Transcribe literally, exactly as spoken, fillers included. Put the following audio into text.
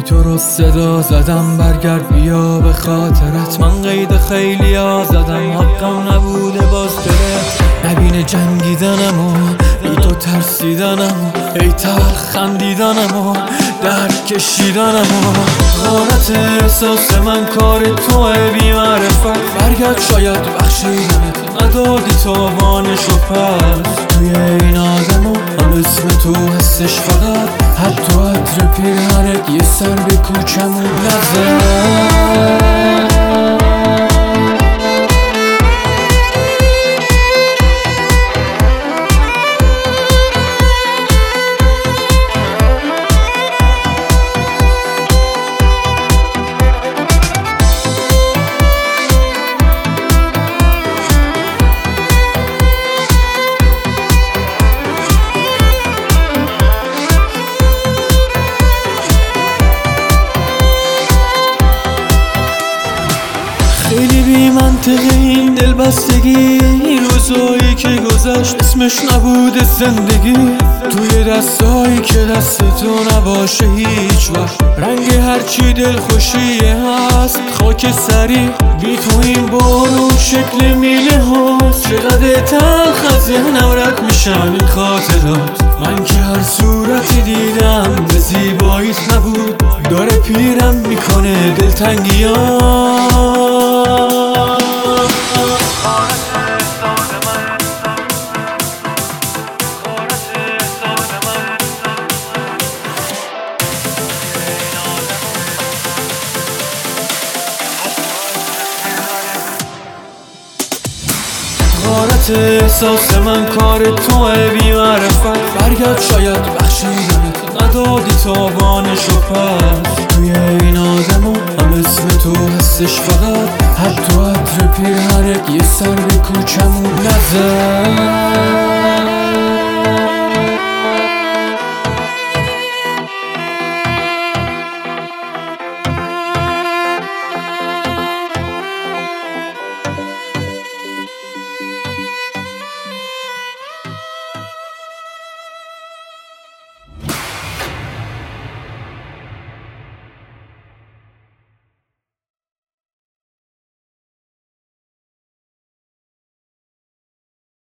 تو رو صدا زدم برگرد بیا به خاطرت. من قید خیلی ها زدم حقم نبوده باز بره. نبینه جنگیدنمو بی تو ترسیدنمو، ای تلخ خندیدنمو درد کشیدنمو. غارت احساس من کار توه بی معرفت. برگرد شاید بخشیدنت ندادی تاوانشو پس. توی این آدمو هم اسم تو هستش فقط، حتی عطر پیرهنت یه سر به کوچمون نزد. خیلی بی منطقه این دلبستگی، روزایی که گذشت اسمش نبوده زندگی. توی دستایی که دست تو نباشه هیچ وقت، رنگ هرچی دلخوشیه هست خاک سری. بی تو این بارون شکل میله هاست، چقدر تلخ از ذهنم رد میشن این خاطرات. من که هر صورتی دیدم به زیباییت نبود، داره پیرم میکنه دلتنگی ها. غارت احساس من کار توه بی معرفت. برگرد شاید بخشیدنت ندادی تاوانشو پس. توی این آدمو هم اسم تو هستش فقط، حتی عطر پیرهنت یه سر به کوچمون نزد.